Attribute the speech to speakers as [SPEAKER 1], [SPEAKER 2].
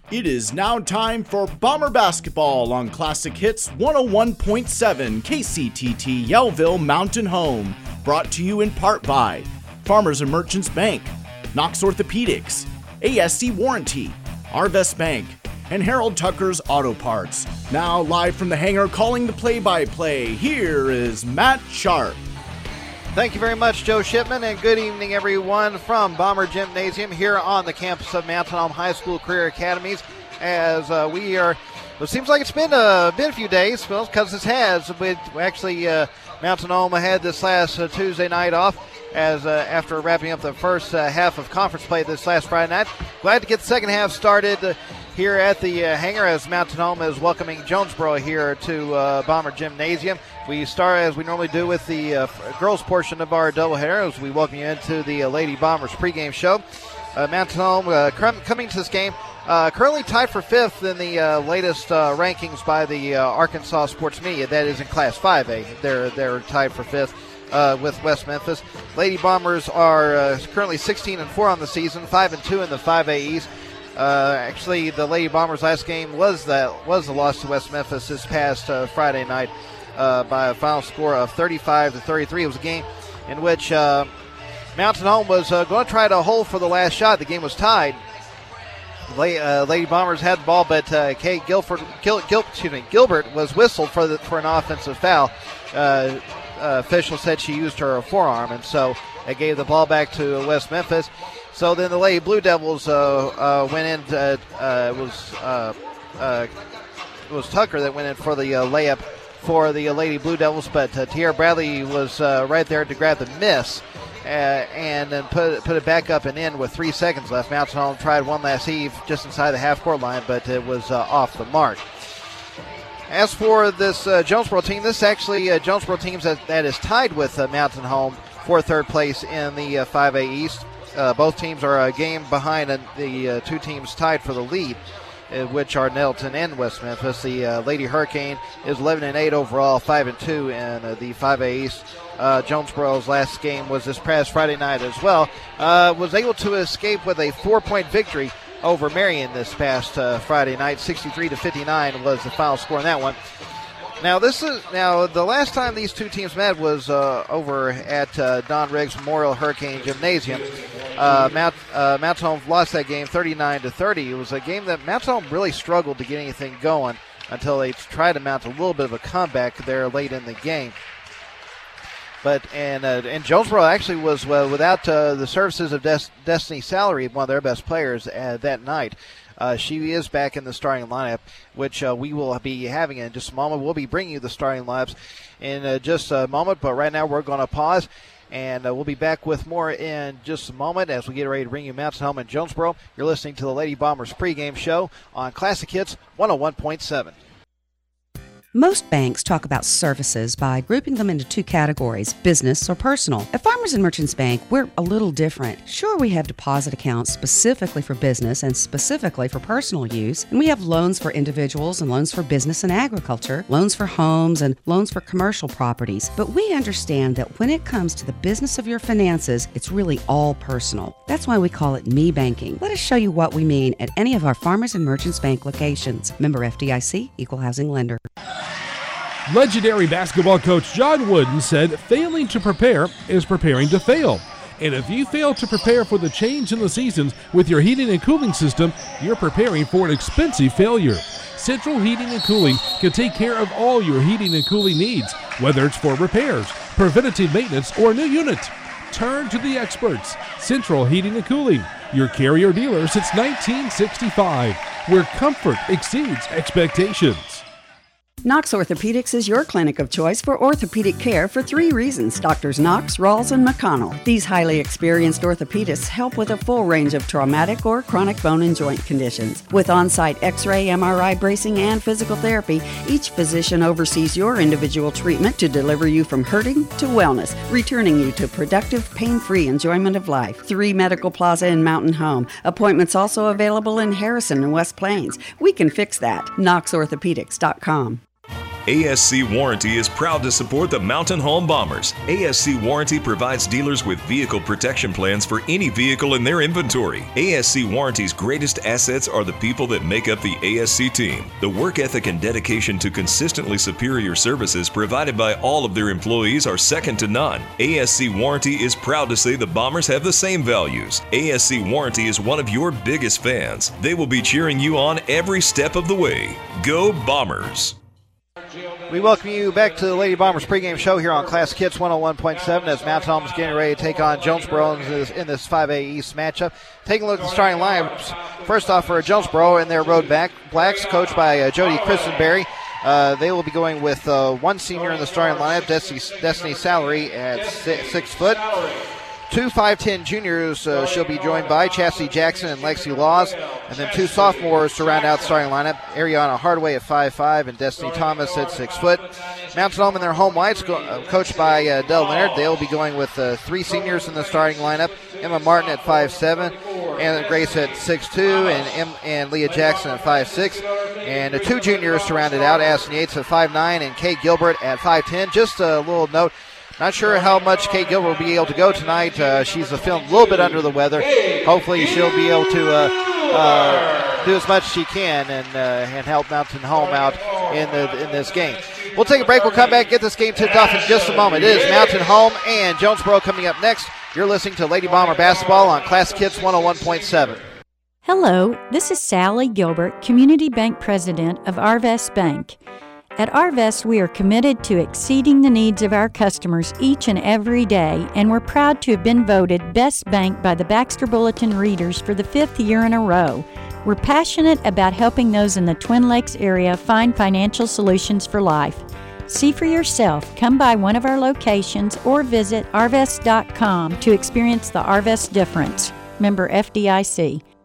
[SPEAKER 1] It is now time for Bomber Basketball on Classic Hits 101.7 KCTT Yellville Mountain Home. Brought to you in part by Farmers and Merchants Bank, Knox Orthopedics, ASC Warranty, Arvest Bank, and Harold Tucker's Auto Parts. Now live from the hangar calling the play-by-play, here is Matt Sharp.
[SPEAKER 2] Thank you very much, Joe Shipman, and good evening, everyone, from Bomber Gymnasium here on the campus of Mountain Home High School Career Academies. As we are, it seems like it's been a few days, well, because it has. Mountain Home had this last Tuesday night off as after wrapping up the first half of conference play this last Friday night. Glad to get the second half started here at the hangar as Mountain Home is welcoming Jonesboro here to Bomber Gymnasium. We start as we normally do with the girls portion of our doubleheader as we welcome you into the Lady Bombers pregame show. Mountain Home coming to this game currently tied for fifth in the latest rankings by the Arkansas Sports Media. That is in Class 5A. They're tied for fifth with West Memphis. Lady Bombers are currently 16-4 on the season, 5-2 in the 5A East. Actually, the Lady Bombers' last game was the loss to West Memphis this past Friday night by a final score of 35-33. It was a game in which Mountain Home was going to try to hold for the last shot. The game was tied. Lady Bombers had the ball, but Kate Gilbert was whistled for an offensive foul. Official said she used her forearm, and so they gave the ball back to West Memphis. So then the Lady Blue Devils went in. It was Tucker that went in for the layup for the Lady Blue Devils, but Tierra Bradley was right there to grab the miss and then put it back up and in with 3 seconds left. Mountain Home tried one last heave just inside the half-court line, but it was off the mark. As for this Jonesboro team, this is actually Jonesboro team that is tied with Mountain Home for third place in the 5A East. Both teams are a game behind the two teams tied for the lead, which are Nettleton and West Memphis. The Lady Hurricane is 11-8 overall, 5-2 in the 5A East. Jonesboro's last game was this past Friday night as well. Was able to escape with a 4-point victory over Marion this past Friday night. 63-59 was the final score in that one. Now the last time these two teams met was over at Don Riggs Memorial Hurricane Gymnasium. Mountain Home lost that game 39-30. It was a game that Mountain Home really struggled to get anything going until they tried to mount a little bit of a comeback there late in the game. But and Jonesboro actually was without the services of Destiny Salary, one of their best players that night. She is back in the starting lineup, which we will be having in just a moment. We'll be bringing you the starting lineups in just a moment, but right now we're going to pause, and we'll be back with more in just a moment as we get ready to bring you Mountain Home and Jonesboro. You're listening to the Lady Bombers pregame show on Classic Hits 101.7.
[SPEAKER 3] Most banks talk about services by grouping them into two categories, business or personal. At Farmers and Merchants Bank, we're a little different. Sure, we have deposit accounts specifically for business and specifically for personal use, and we have loans for individuals and loans for business and agriculture, loans for homes and loans for commercial properties. But we understand that when it comes to the business of your finances, it's really all personal. That's why we call it Me Banking. Let us show you what we mean at any of our Farmers and Merchants Bank locations. Member FDIC, Equal Housing Lender.
[SPEAKER 4] Legendary basketball coach John Wooden said failing to prepare is preparing to fail. And if you fail to prepare for the change in the seasons with your heating and cooling system, you're preparing for an expensive failure. Central Heating and Cooling can take care of all your heating and cooling needs, whether it's for repairs, preventative maintenance, or a new unit. Turn to the experts. Central Heating and Cooling, your carrier dealer since 1965, where comfort exceeds expectations.
[SPEAKER 5] Knox Orthopedics is your clinic of choice for orthopedic care for 3 reasons. Doctors Knox, Rawls, and McConnell. These highly experienced orthopedists help with a full range of traumatic or chronic bone and joint conditions. With on-site X-ray, MRI bracing, and physical therapy, each physician oversees your individual treatment to deliver you from hurting to wellness, returning you to productive, pain-free enjoyment of life. 3 Medical Plaza in Mountain Home. Appointments also available in Harrison and West Plains. We can fix that. KnoxOrthopedics.com.
[SPEAKER 6] ASC Warranty is proud to support the Mountain Home Bombers. ASC Warranty provides dealers with vehicle protection plans for any vehicle in their inventory. ASC Warranty's greatest assets are the people that make up the ASC team. The work ethic and dedication to consistently superior services provided by all of their employees are second to none. ASC Warranty is proud to say the Bombers have the same values. ASC Warranty is one of your biggest fans. They will be cheering you on every step of the way. Go Bombers!
[SPEAKER 2] We welcome you back to the Lady Bombers pregame show here on Classic Hits 101.7 as Mountain Home is getting ready to take on Jonesboro in this 5A East matchup. Taking a look at the starting lineups. First off for Jonesboro in their road blacks, coached by Jody Christenberry. They will be going with one senior in the starting lineup, Destiny Salary at 6 foot. Two 5'10 juniors she'll be joined by, Chastity Jackson and Lexi Laws, and then two sophomores to round out the starting lineup, Ariana Hardaway at 5'5 and Destiny Thomas at 6 foot. Mountain Home in their home whites, coached by Dell Leonard. They'll be going with three seniors in the starting lineup, Emma Martin at 5'7, Anna Grace at 6'2, and Leah Jackson at 5'6, and two juniors to round it out, Addison Yates at 5'9 and Kate Gilbert at 5'10. Just a little note, not sure how much Kate Gilbert will be able to go tonight. She's feeling a little bit under the weather. Hopefully she'll be able to do as much as she can and help Mountain Home out in this game. We'll take a break. We'll come back, get this game tipped off in just a moment. It is Mountain Home and Jonesboro coming up next. You're listening to Lady Bomber Basketball on Classic Hits 101.7.
[SPEAKER 7] Hello, this is Sally Gilbert, Community Bank President of Arvest Bank. At Arvest, we are committed to exceeding the needs of our customers each and every day, and we're proud to have been voted Best Bank by the Baxter Bulletin readers for the 5th year in a row. We're passionate about helping those in the Twin Lakes area find financial solutions for life. See for yourself. Come by one of our locations or visit arvest.com to experience the Arvest difference. Member FDIC.